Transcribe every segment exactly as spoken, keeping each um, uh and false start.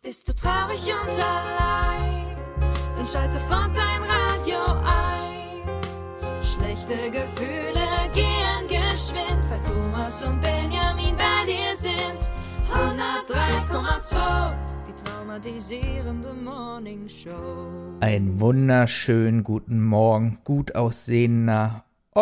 Bist du traurig und allein, dann schalt sofort dein Radio ein. Schlechte Gefühle gehen geschwind, weil Thomas und Benjamin bei dir sind. hundertdrei Komma zwei, die traumatisierende Morning Show. Einen wunderschönen guten Morgen, gut aussehender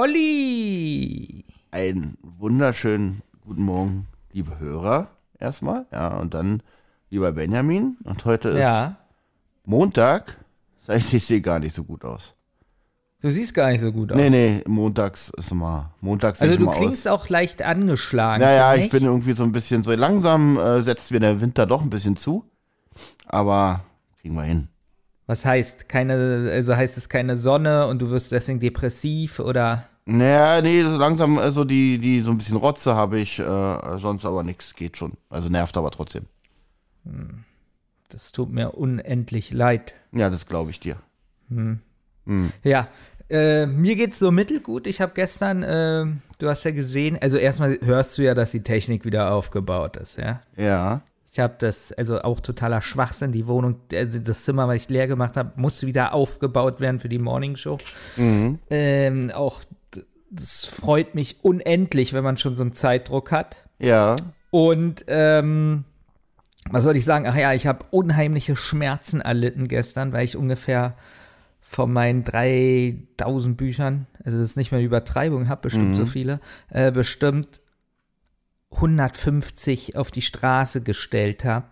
Olli. Einen wunderschönen guten Morgen, liebe Hörer, erstmal. Ja, und dann lieber Benjamin. Und heute ist Ja. Montag. Das heißt, ich sehe gar nicht so gut aus. Du siehst gar nicht so gut aus. Nee, nee, montags ist immer, montags sehe Also ich du immer klingst aus. auch leicht angeschlagen. Naja, finde ich bin irgendwie so ein bisschen, so langsam äh, setzt mir der Winter doch ein bisschen zu. Aber kriegen wir hin. Was heißt, keine, also heißt es keine Sonne und du wirst deswegen depressiv oder? Naja, nee, so langsam, also die, die, so ein bisschen Rotze habe ich, äh, sonst aber nichts, geht schon. Also nervt aber trotzdem. Das tut mir unendlich leid. Ja, das glaube ich dir. Ja, äh, mir geht's so mittelgut. Ich habe gestern, äh, du hast ja gesehen, also erstmal hörst du ja, dass die Technik wieder aufgebaut ist, ja. Ja. Ich habe das, also auch totaler Schwachsinn, die Wohnung, also das Zimmer, was ich leer gemacht habe, musste wieder aufgebaut werden für die Morning Show. Mhm. Ähm, auch, d- das freut mich unendlich, wenn man schon so einen Zeitdruck hat. Ja. Und, ähm, was soll ich sagen? Ach ja, ich habe unheimliche Schmerzen erlitten gestern, weil ich ungefähr von meinen dreitausend Büchern, also das ist nicht mehr eine Übertreibung, habe bestimmt Mhm. so viele, äh, bestimmt hundertfünfzig auf die Straße gestellt habe.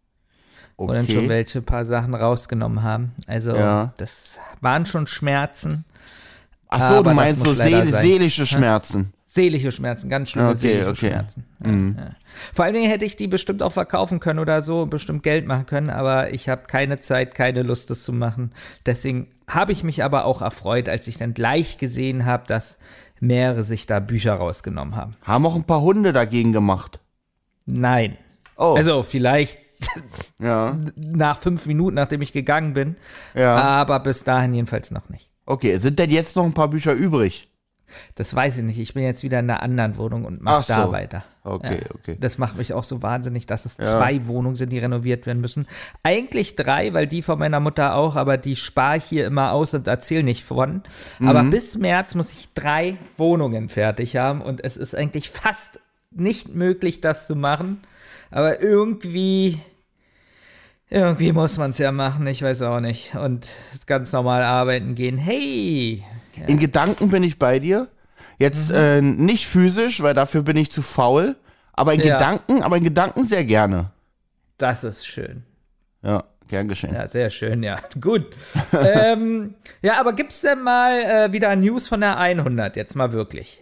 Okay. Und dann schon welche paar Sachen rausgenommen haben. Also Ja. das waren schon Schmerzen, Ach so, aber du das meinst muss so leider seel sein. seelische Schmerzen. seelische Schmerzen, ganz schlimme Okay, seelische okay. Schmerzen. Ja, Mhm. ja. Vor allen Dingen hätte ich die bestimmt auch verkaufen können oder so, bestimmt Geld machen können, aber ich habe keine Zeit, keine Lust, das zu machen. Deswegen habe ich mich aber auch erfreut, als ich dann gleich gesehen habe, dass mehrere sich da Bücher rausgenommen haben. Haben auch ein paar Hunde dagegen gemacht. Nein. Oh, Also vielleicht ja, nach fünf Minuten, nachdem ich gegangen bin, ja. aber bis dahin jedenfalls noch nicht. Okay, sind denn jetzt noch ein paar Bücher übrig? Das weiß ich nicht. Ich bin jetzt wieder in einer anderen Wohnung und mache Ach so. da weiter. Okay, Ja. okay. Das macht mich auch so wahnsinnig, dass es Ja. zwei Wohnungen sind, die renoviert werden müssen. Eigentlich drei, weil die von meiner Mutter auch, aber die spare ich hier immer aus und erzähle nicht von. Aber Mhm. bis März muss ich drei Wohnungen fertig haben und es ist eigentlich fast nicht möglich, das zu machen. Aber irgendwie, irgendwie muss man es ja machen, ich weiß auch nicht. Und ganz normal arbeiten gehen. Hey! In Gedanken bin ich bei dir. Jetzt Mhm. äh, nicht physisch, weil dafür bin ich zu faul. Aber in Ja. Gedanken, aber in Gedanken sehr gerne. Das ist schön. Ja, gern geschehen. Ja, sehr schön, ja. Gut. ähm, ja, aber gibt's denn mal äh, wieder News von der hundert? Jetzt mal wirklich.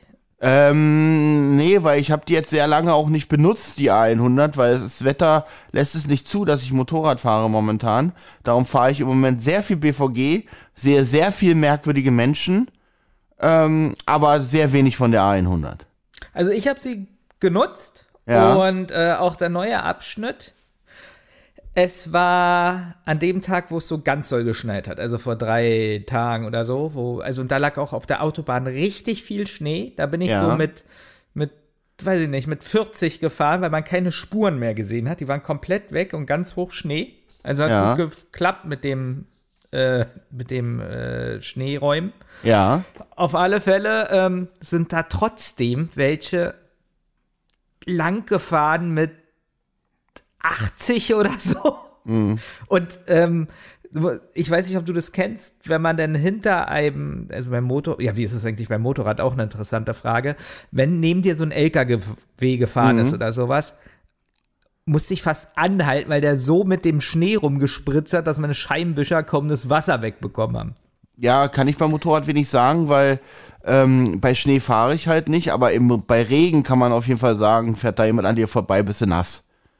Ähm, nee, weil ich habe die jetzt sehr lange auch nicht benutzt, die A hundert, weil das Wetter lässt es nicht zu, dass ich Motorrad fahre momentan. Darum fahre ich im Moment sehr viel B V G, sehe sehr viel merkwürdige Menschen, ähm, aber sehr wenig von der A hundert. Also ich habe sie genutzt Ja. und äh, auch der neue Abschnitt. Es war an dem Tag, wo es so ganz doll geschneit hat, also vor drei Tagen oder so, wo, also und da lag auch auf der Autobahn richtig viel Schnee. Da bin ich Ja. so mit, mit, weiß ich nicht, mit vierzig gefahren, weil man keine Spuren mehr gesehen hat. Die waren komplett weg und ganz hoch Schnee. Also hat Ja. gut geklappt mit dem, äh, mit dem äh, Schneeräumen. Ja, Auf alle Fälle ähm, sind da trotzdem welche lang gefahren mit achtzig oder so. Und ähm, ich weiß nicht, ob du das kennst, wenn man dann hinter einem, also beim Motor, ja, wie ist es eigentlich beim Motorrad, auch eine interessante Frage, wenn neben dir so ein L K W gefahren ist oder sowas, musste ich fast anhalten, weil der so mit dem Schnee rumgespritzt hat, dass meine Scheibenwischer kaum das Wasser wegbekommen haben. ja, kann ich beim Motorrad wenig sagen, weil ähm, bei Schnee fahre ich halt nicht, aber im, bei Regen kann man auf jeden Fall sagen, fährt da jemand an dir vorbei, bist du nass.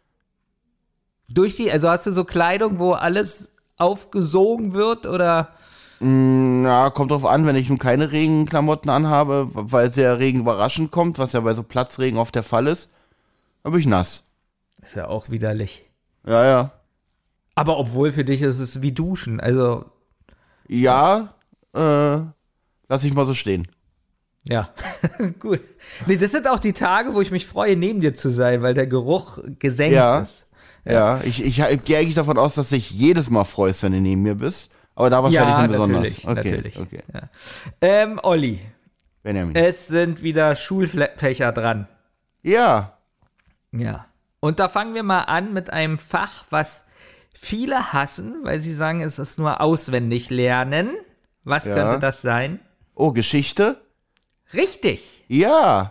Durch die, also hast du so Kleidung, wo alles aufgesogen wird oder? Ja, kommt drauf an, wenn ich nun keine Regenklamotten anhabe, weil der Regen überraschend kommt, was ja bei so Platzregen oft der Fall ist, dann bin ich nass. Ist ja auch widerlich. Ja, ja. Aber obwohl für dich ist es wie Duschen, also Ja, äh, lass ich mal so stehen. ja, gut. Nee, das sind auch die Tage, wo ich mich freue, neben dir zu sein, weil der Geruch gesenkt Ja. ist. Ja, ich, ich, ich gehe eigentlich davon aus, dass du dich jedes Mal freust, wenn du neben mir bist. Aber da wahrscheinlich ja, besonders. Natürlich, okay, natürlich. Okay. Ja. Ähm, Olli, Benjamin. es sind wieder Schulfächer dran. Ja. Ja. Und da fangen wir mal an mit einem Fach, was viele hassen, weil sie sagen, es ist nur auswendig lernen. Was Ja. könnte das sein? Oh, Geschichte? Richtig. Ja.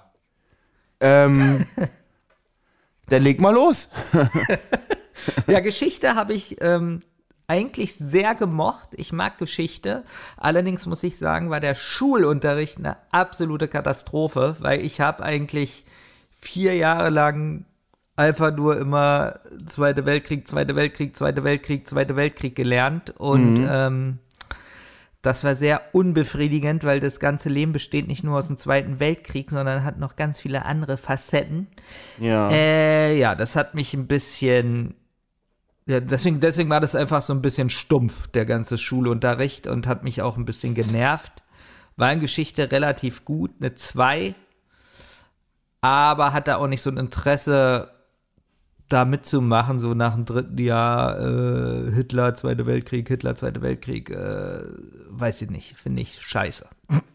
Ähm. Dann leg mal los. Ja, Geschichte habe ich ähm, eigentlich sehr gemocht. Ich mag Geschichte. Allerdings muss ich sagen, war der Schulunterricht eine absolute Katastrophe, weil ich habe eigentlich vier Jahre lang einfach nur immer Zweite Weltkrieg, Zweite Weltkrieg, Zweite Weltkrieg, Zweite Weltkrieg gelernt. Und mhm. ähm, das war sehr unbefriedigend, weil das ganze Leben besteht nicht nur aus dem Zweiten Weltkrieg, sondern hat noch ganz viele andere Facetten. Ja. Äh, ja, das hat mich ein bisschen, ja, deswegen, deswegen war das einfach so ein bisschen stumpf, der ganze Schulunterricht, und hat mich auch ein bisschen genervt. War in Geschichte relativ gut, eine zwei, aber hatte auch nicht so ein Interesse, da mitzumachen, so nach dem dritten Jahr äh, Hitler, Zweiter Weltkrieg, Hitler, Zweiter Weltkrieg, äh, weiß ich nicht, finde ich scheiße.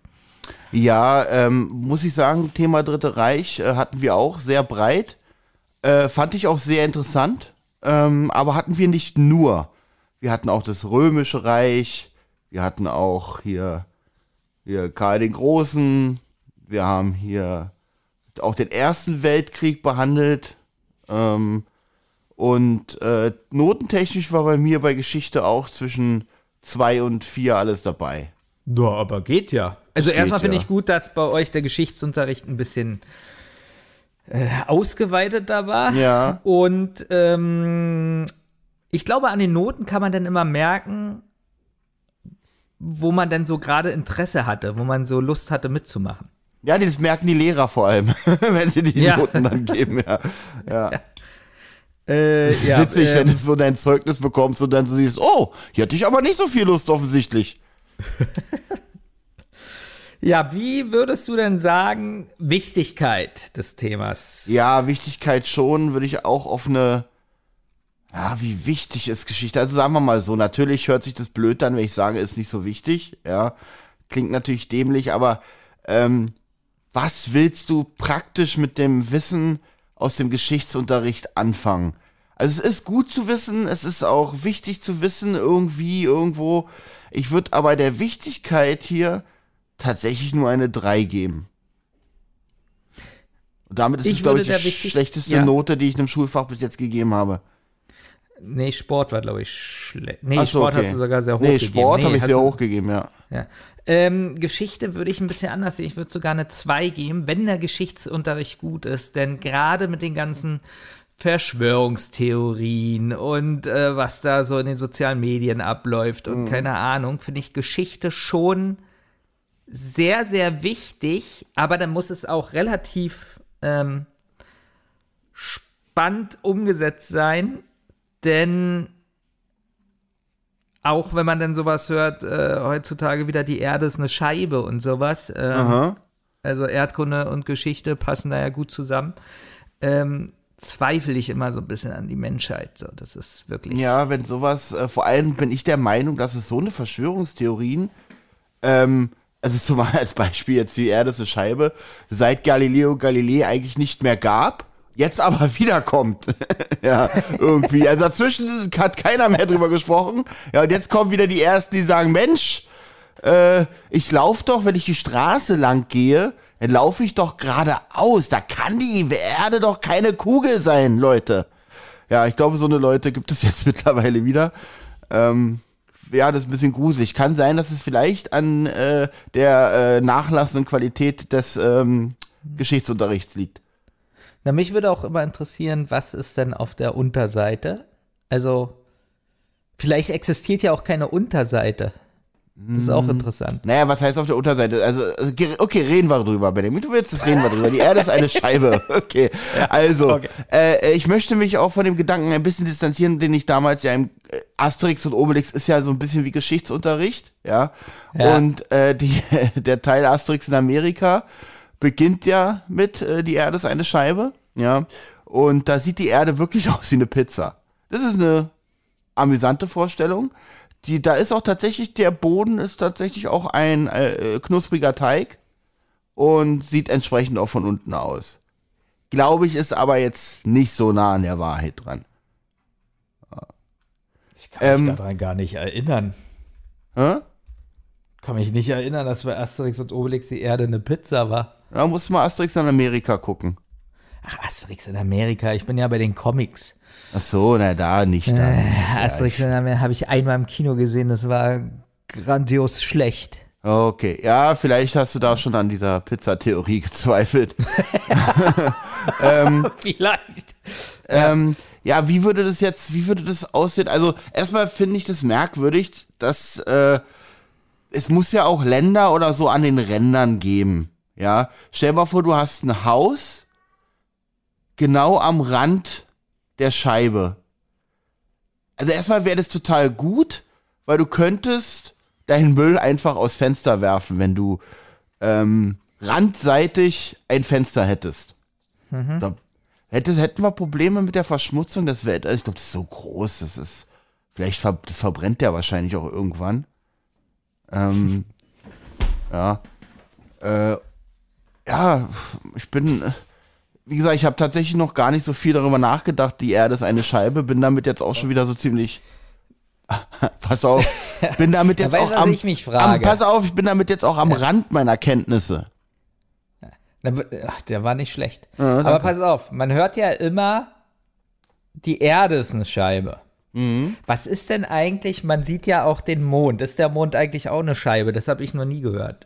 Ja, ähm, muss ich sagen, Thema Dritte Reich äh, hatten wir auch sehr breit, äh, fand ich auch sehr interessant, ähm, aber hatten wir nicht nur. Wir hatten auch das Römische Reich, wir hatten auch hier, hier Karl den Großen, wir haben hier auch den Ersten Weltkrieg behandelt. Ähm, und äh, notentechnisch war bei mir bei Geschichte auch zwischen zwei und vier alles dabei. Ja, aber geht ja. Also geht, erstmal finde ja. ich gut, dass bei euch der Geschichtsunterricht ein bisschen äh, ausgeweiteter war. Ja. Und ähm, ich glaube, an den Noten kann man dann immer merken, wo man dann so gerade Interesse hatte, wo man so Lust hatte mitzumachen. Ja, das merken die Lehrer vor allem, wenn sie die Ja. Noten dann geben. Ja, ja. Ja. Äh, ja, Witzig, ähm, wenn du so dein Zeugnis bekommst und dann so siehst, oh, hier hatte ich aber nicht so viel Lust offensichtlich. Ja, wie würdest du denn sagen, Wichtigkeit des Themas? Ja, Wichtigkeit schon, würde ich auch auf eine, ja, wie wichtig ist Geschichte? Also sagen wir mal so, natürlich hört sich das blöd an, wenn ich sage, ist nicht so wichtig, ja, klingt natürlich dämlich, aber ähm, was willst du praktisch mit dem Wissen aus dem Geschichtsunterricht anfangen? Also es ist gut zu wissen, es ist auch wichtig zu wissen, irgendwie, irgendwo. Ich würde aber der Wichtigkeit hier tatsächlich nur eine drei geben. Und damit ist Ich es, glaube würde ich, der die wichtig- schlechteste ja. Note, die ich einem Schulfach bis jetzt gegeben habe. Nee, Sport war, glaube ich, schlecht. Nee, Ach so, Sport okay. hast du sogar sehr hoch Nee, gegeben. Sport habe ich hast sehr du- hoch gegeben, ja. Ja. Ähm, Geschichte würde ich ein bisschen anders sehen. Ich würde sogar eine zwei geben, wenn der Geschichtsunterricht gut ist. Denn gerade mit den ganzen Verschwörungstheorien und äh, was da so in den sozialen Medien abläuft und Mhm. keine Ahnung, finde ich Geschichte schon sehr, sehr wichtig. Aber dann muss es auch relativ ähm, spannend umgesetzt sein. Denn auch wenn man dann sowas hört, äh, heutzutage wieder die Erde ist eine Scheibe und sowas, ähm, Aha. also Erdkunde und Geschichte passen da ja gut zusammen, ähm, zweifle ich immer so ein bisschen an die Menschheit. So, das ist wirklich. Ja, wenn sowas, äh, vor allem bin ich der Meinung, dass es so eine Verschwörungstheorien, ähm, also zumal als Beispiel jetzt die Erde ist eine Scheibe, seit Galileo Galilei eigentlich nicht mehr gab, jetzt aber wiederkommt. Ja, irgendwie. Also dazwischen hat keiner mehr drüber gesprochen. Ja, und jetzt kommen wieder die Ersten, die sagen, Mensch, äh, ich laufe doch, wenn ich die Straße lang gehe, dann laufe ich doch geradeaus. Da kann die Erde doch keine Kugel sein, Leute. Ja, ich glaube, so eine Leute gibt es jetzt mittlerweile wieder. Ähm, ja, das ist ein bisschen gruselig. Kann sein, dass es vielleicht an äh, der äh, nachlassenden Qualität des ähm, Geschichtsunterrichts liegt. Na, mich würde auch immer interessieren, was ist denn auf der Unterseite? Also, vielleicht existiert ja auch keine Unterseite. Das ist auch interessant. Naja, was heißt auf der Unterseite? Also, also, ge- okay, reden wir drüber, Benjamin. Du willst, das reden wir drüber. Die Erde ist eine Scheibe. Okay. Also, okay. Äh, ich möchte mich auch von dem Gedanken ein bisschen distanzieren, den ich damals ja im äh, Asterix und Obelix ist ja so ein bisschen wie Geschichtsunterricht, ja. Ja. Und äh, die, der Teil Asterix in Amerika beginnt ja mit äh, die Erde ist eine Scheibe, ja. Und da sieht die Erde wirklich aus wie eine Pizza. Das ist eine amüsante Vorstellung. Die, da ist auch tatsächlich, der Boden ist tatsächlich auch ein äh, knuspriger Teig und sieht entsprechend auch von unten aus. Glaube ich, ist aber jetzt nicht so nah an der Wahrheit dran. Ich kann mich Ähm, daran gar nicht erinnern. Hä? Kann mich nicht erinnern, dass bei Asterix und Obelix die Erde eine Pizza war. Da musst du mal Asterix in Amerika gucken. Ach, Asterix in Amerika, ich bin ja bei den Comics. Ach so, na da nicht. Da. Äh, Asterix in Amerika habe ich einmal im Kino gesehen, das war grandios schlecht. Okay, ja, vielleicht hast du da schon an dieser Pizzatheorie gezweifelt. ähm, Vielleicht. ähm, ja, wie würde das jetzt, wie würde das aussehen? Also erstmal finde ich das merkwürdig, dass äh, es muss ja auch Länder oder so an den Rändern geben. Ja, stell dir mal vor, du hast ein Haus genau am Rand der Scheibe. Also erstmal wäre das total gut, weil du könntest deinen Müll einfach aus Fenster werfen, wenn du ähm, randseitig ein Fenster hättest. Mhm. Da hätte, hätten wir Probleme mit der Verschmutzung des Welt. Also ich glaube, das ist so groß, das ist vielleicht ver, das verbrennt der wahrscheinlich auch irgendwann. Ähm, ja. Äh, ja, ich bin, wie gesagt, ich habe tatsächlich noch gar nicht so viel darüber nachgedacht. Die Erde ist eine Scheibe, bin damit jetzt auch schon wieder so ziemlich. Pass auf, bin damit jetzt weiß, auch am, ich mich frage. am. Pass auf, ich bin damit jetzt auch am Rand meiner Kenntnisse. Ach, der war nicht schlecht. Ja, aber pass auf, man hört ja immer, die Erde ist eine Scheibe. Mhm. Was ist denn eigentlich, man sieht ja auch den Mond. Ist der Mond eigentlich auch eine Scheibe? Das habe ich noch nie gehört.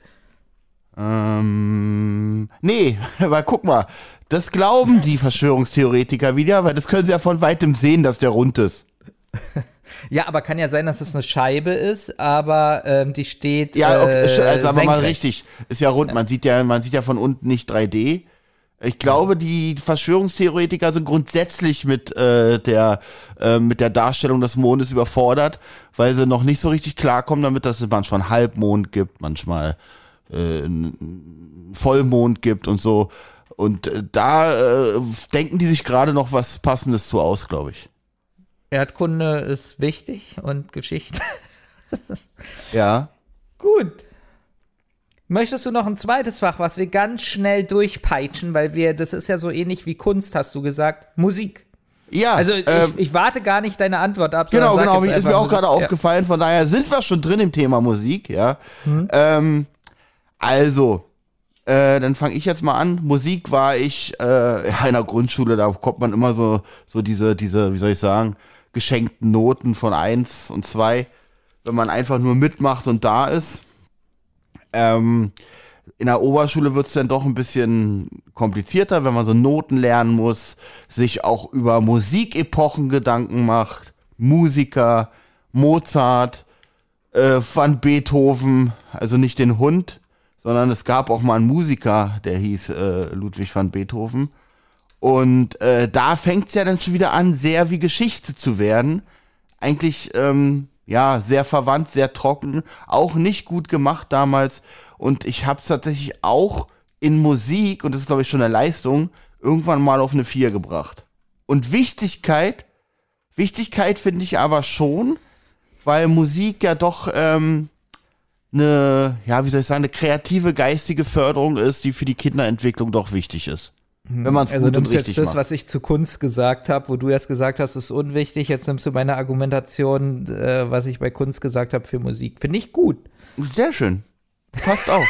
Ähm, nee, aber guck mal, das glauben die Verschwörungstheoretiker wieder, weil das können sie ja von weitem sehen, dass der rund ist. Ja, aber kann ja sein, dass es eine Scheibe ist, aber ähm, die steht Ja, okay, äh, also sagen wir mal senkrecht. richtig, ist ja rund, man sieht ja, man sieht ja von unten nicht drei D. Ich glaube, die Verschwörungstheoretiker sind grundsätzlich mit äh, der äh, mit der Darstellung des Mondes überfordert, weil sie noch nicht so richtig klarkommen damit, dass es manchmal einen Halbmond gibt, manchmal äh, einen Vollmond gibt und so. Und äh, da äh, denken die sich gerade noch was Passendes zu aus, glaube ich. Erdkunde ist wichtig und Geschichte. Ja. Gut. Möchtest du noch ein zweites Fach, was wir ganz schnell durchpeitschen, weil wir, das ist ja so ähnlich wie Kunst, hast du gesagt, Musik. Ja. Also ich, ähm, ich warte gar nicht deine Antwort ab. Genau, sondern sag genau, jetzt ist mir einfach auch gerade Musik. aufgefallen, von daher sind wir schon drin im Thema Musik, ja. Hm. Ähm, also, äh, dann fange ich jetzt mal an. Musik war ich äh, ja, in der Grundschule, da kommt man immer so, so diese, diese, wie soll ich sagen, geschenkten Noten von eins und zwei, wenn man einfach nur mitmacht und da ist. Ähm, in der Oberschule wird's dann doch ein bisschen komplizierter, wenn man so Noten lernen muss, sich auch über Musikepochen Gedanken macht, Musiker, Mozart, äh, Van Beethoven, also nicht den Hund, sondern es gab auch mal einen Musiker, der hieß äh, Ludwig van Beethoven. Und äh, da fängt's ja dann schon wieder an, sehr wie Geschichte zu werden. Eigentlich, ähm, ja, sehr verwandt, sehr trocken, auch nicht gut gemacht damals. Und ich habe es tatsächlich auch in Musik, und das ist, glaube ich, schon eine Leistung, irgendwann mal auf eine vier gebracht. Und Wichtigkeit, Wichtigkeit finde ich aber schon, weil Musik ja doch ähm, eine, ja, wie soll ich sagen, eine kreative, geistige Förderung ist, die für die Kinderentwicklung doch wichtig ist. Wenn man es Also gut und nimmst richtig jetzt das, macht. was ich zu Kunst gesagt habe, wo du erst gesagt hast, ist unwichtig. Jetzt nimmst du meine Argumentation, äh, was ich bei Kunst gesagt habe, für Musik. Finde ich gut. Sehr schön. Passt auf.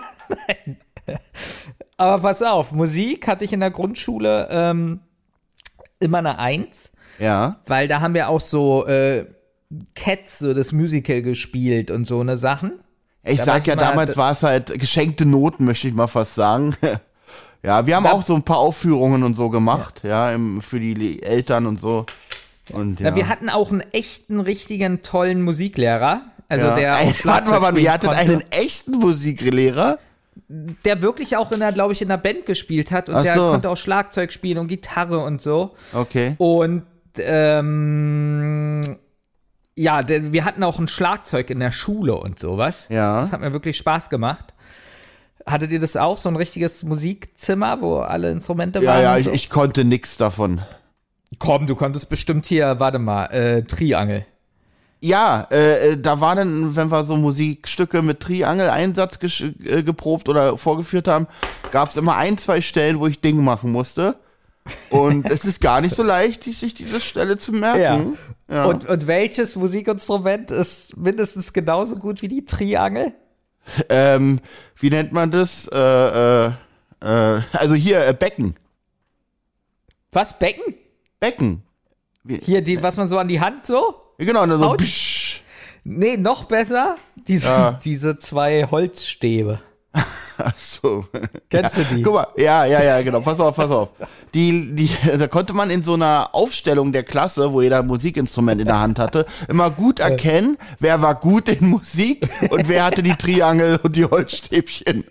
Aber pass auf, Musik hatte ich in der Grundschule ähm, immer eine Eins, Ja. weil da haben wir auch so äh, Cats, so das Musical gespielt und so eine Sachen. Ich Da war sag ich ja, immer- damals war es halt geschenkte Noten, möchte ich mal fast sagen. Ja, wir haben Da- auch so ein paar Aufführungen und so gemacht, ja, im, für die Le- Eltern und so. Und ja. Ja, wir hatten auch einen echten, richtigen, tollen Musiklehrer. Also ja. der auch Ey, warte Schlagzeug mal, warte, spielen ihr hattet konnte. einen echten Musiklehrer? Der wirklich auch in der, glaube ich, in der Band gespielt hat und Ach der so. konnte auch Schlagzeug spielen und Gitarre und so. Okay. Und ähm, ja, der, wir hatten auch ein Schlagzeug in der Schule und sowas. Ja. Das hat mir wirklich Spaß gemacht. Hattet ihr das auch, so ein richtiges Musikzimmer, wo alle Instrumente Ja, waren? ja, und ich, so? ich konnte nix davon. Komm, du konntest bestimmt hier, warte mal, äh, Triangel. Ja, äh, da war dann, wenn wir so Musikstücke mit Triangel-Einsatz gesch- äh, geprobt oder vorgeführt haben, gab es immer ein, zwei Stellen, wo ich Ding machen musste. Und es ist gar nicht so leicht, sich diese Stelle zu merken. Ja. Ja. Und, und welches Musikinstrument ist mindestens genauso gut wie die Triangel? Ähm, wie nennt man das? Äh, äh, äh, also hier, äh, Becken. Was, Becken? Becken. Wie, Hier, die, was man so an die Hand so? genau, so Haut? psch. Nee, noch besser, diese, Ja. diese zwei Holzstäbe. Ach so. Kennst ja. du die? Guck mal, ja, ja, ja, genau. Pass auf, pass auf. Die, die, da konnte man in so einer Aufstellung der Klasse, wo jeder ein Musikinstrument in der Hand hatte, immer gut erkennen, wer war gut in Musik und wer hatte die Triangel und die Holzstäbchen.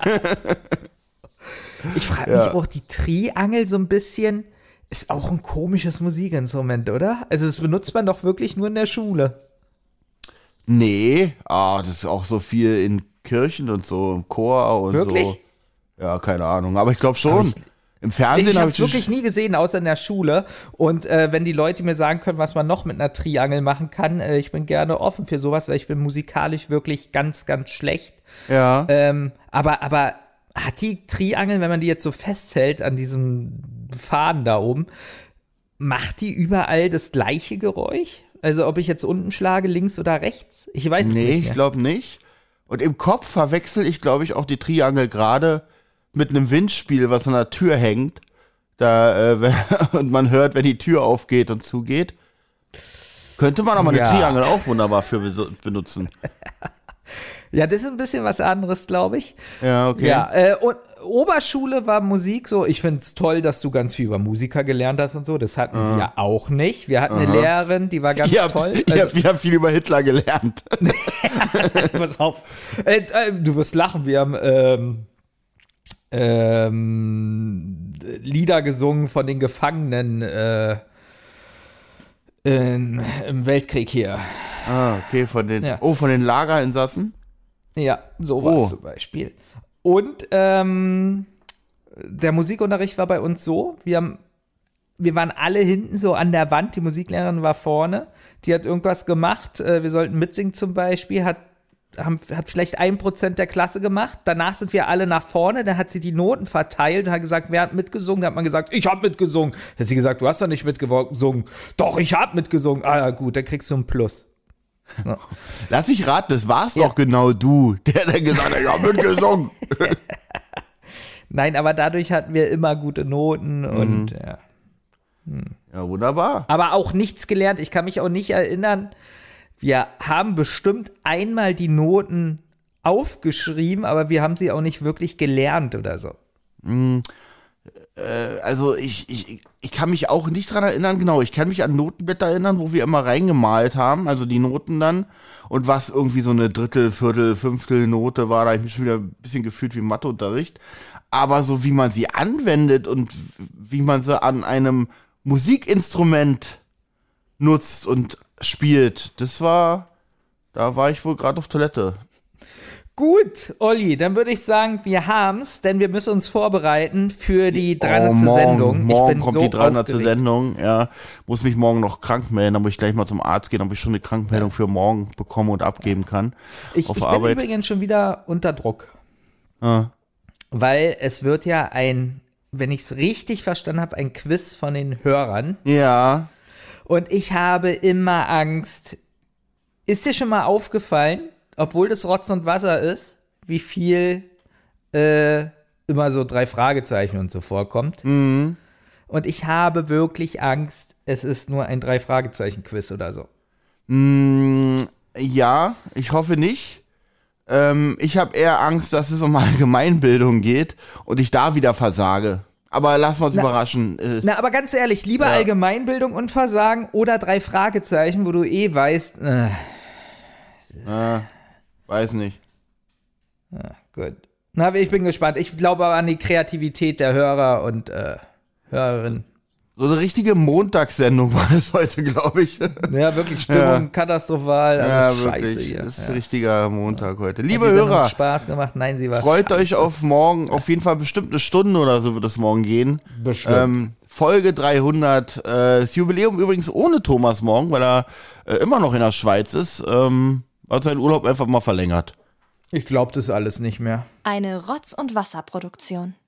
Ich frage Ja. mich auch, die Triangel so ein bisschen ist auch ein komisches Musikinstrument, oder? Also das benutzt man doch wirklich nur in der Schule. Nee, ah, das ist auch so viel in Kirchen und so, im Chor und Wirklich? so. Ja, keine Ahnung, aber ich glaube schon. ich- Im Fernsehen Ich habe habe ich es wirklich nie gesehen, außer in der Schule. Und äh, wenn die Leute mir sagen können, was man noch mit einer Triangel machen kann, äh, ich bin gerne offen für sowas, weil ich bin musikalisch wirklich ganz, ganz schlecht. ja. Ähm, aber, aber hat die Triangel, wenn man die jetzt so festhält an diesem Faden da oben, macht die überall das gleiche Geräusch? Also ob ich jetzt unten schlage, links oder rechts? Ich weiß es Nee, nicht ich mehr. glaube nicht. Und im Kopf verwechsel ich, glaube ich, auch die Triangel gerade mit einem Windspiel, was an der Tür hängt. Da, äh, wenn, und man hört, wenn die Tür aufgeht und zugeht. Könnte man aber eine Ja. Triangel auch wunderbar für beso- benutzen. Ja, das ist ein bisschen was anderes, glaube ich. Ja, okay. Ja, äh, und Oberschule war Musik so. Ich finde es toll, dass du ganz viel über Musiker gelernt hast und so. Das hatten Ah. wir auch nicht. Wir hatten eine Lehrerin, die war ganz Ihr habt, toll. ihr habt wieder viel über Hitler gelernt. Pass auf. Äh, äh, du wirst lachen. Wir haben ähm, ähm, Lieder gesungen von den Gefangenen äh, in, im Weltkrieg hier. Ah, okay, von den, Ja. oh, von den Lagerinsassen? Ja, sowas Oh. zum Beispiel. Und ähm, der Musikunterricht war bei uns so, wir haben, wir waren alle hinten so an der Wand, die Musiklehrerin war vorne, die hat irgendwas gemacht, äh, wir sollten mitsingen zum Beispiel, hat, haben, hat vielleicht ein Prozent der Klasse gemacht, danach sind wir alle nach vorne, dann hat sie die Noten verteilt und hat gesagt, wer hat mitgesungen? Da hat man gesagt, ich hab mitgesungen. Dann hat sie gesagt, du hast doch nicht mitgesungen. Doch, ich hab mitgesungen. Ah ja gut, dann kriegst du ein Plus. Ja. Lass mich raten, das war's Ja. doch genau du, der dann gesagt hat, ich hab mitgesungen. Nein, aber dadurch hatten wir immer gute Noten und ja. Ja, wunderbar. Aber auch nichts gelernt. Ich kann mich auch nicht erinnern. Wir haben bestimmt einmal die Noten aufgeschrieben, aber wir haben sie auch nicht wirklich gelernt oder so. Also ich, ich, ich kann mich auch nicht dran erinnern, genau, ich kann mich an Notenblätter erinnern, wo wir immer reingemalt haben, also die Noten dann und was irgendwie so eine Drittel, Viertel, Fünftel Note war, da habe ich mich schon wieder ein bisschen gefühlt wie im Matheunterricht, aber so wie man sie anwendet und wie man sie an einem Musikinstrument nutzt und spielt, das war, da war ich wohl gerade auf Toilette. Gut, Olli, dann würde ich sagen, wir haben's, denn wir müssen uns vorbereiten für die dreihundertste Oh, morgen, Sendung. morgen ich bin kommt so die dreihundertste aufgeregt. Sendung, ja. Muss mich morgen noch krank melden, dann muss ich gleich mal zum Arzt gehen, ob ich schon eine Krankmeldung für morgen bekomme und abgeben kann. Ich, auf ich bin Arbeit. übrigens schon wieder unter Druck, Ah. weil es wird ja ein, wenn ich es richtig verstanden habe, ein Quiz von den Hörern. Ja. Und ich habe immer Angst. Ist dir schon mal aufgefallen, obwohl das Rotz und Wasser ist, wie viel äh, immer so drei Fragezeichen und so vorkommt? Mhm. Und ich habe wirklich Angst, es ist nur ein drei Fragezeichen Quiz oder so. Mm, ja, ich hoffe nicht. Ähm, ich habe eher Angst, dass es um Allgemeinbildung geht und ich da wieder versage. Aber lassen wir uns Na- überraschen. Äh, Na, aber ganz ehrlich, lieber Ja. Allgemeinbildung und Versagen oder drei Fragezeichen, wo du eh weißt, äh, äh, weiß nicht. gut. Na, ich bin gespannt. Ich glaube aber an die Kreativität der Hörer und äh, Hörerinnen. So eine richtige Montagssendung war das heute, glaube ich. Ja, wirklich Stimmung Ja. katastrophal, Ja, alles scheiße wirklich. hier. Das ist ja. ein richtiger Montag heute. Hat Liebe die Sendung Hörer, Spaß gemacht? Nein, sie war freut euch scheiße. auf morgen. Auf jeden Fall bestimmt eine Stunde oder so wird es morgen gehen. Bestimmt. Ähm, Folge dreihundert. Äh, das Jubiläum übrigens ohne Thomas morgen, weil er äh, immer noch in der Schweiz ist. Ähm, hat seinen Urlaub einfach mal verlängert. Ich glaube das alles nicht mehr. Eine Rotz- und Wasserproduktion.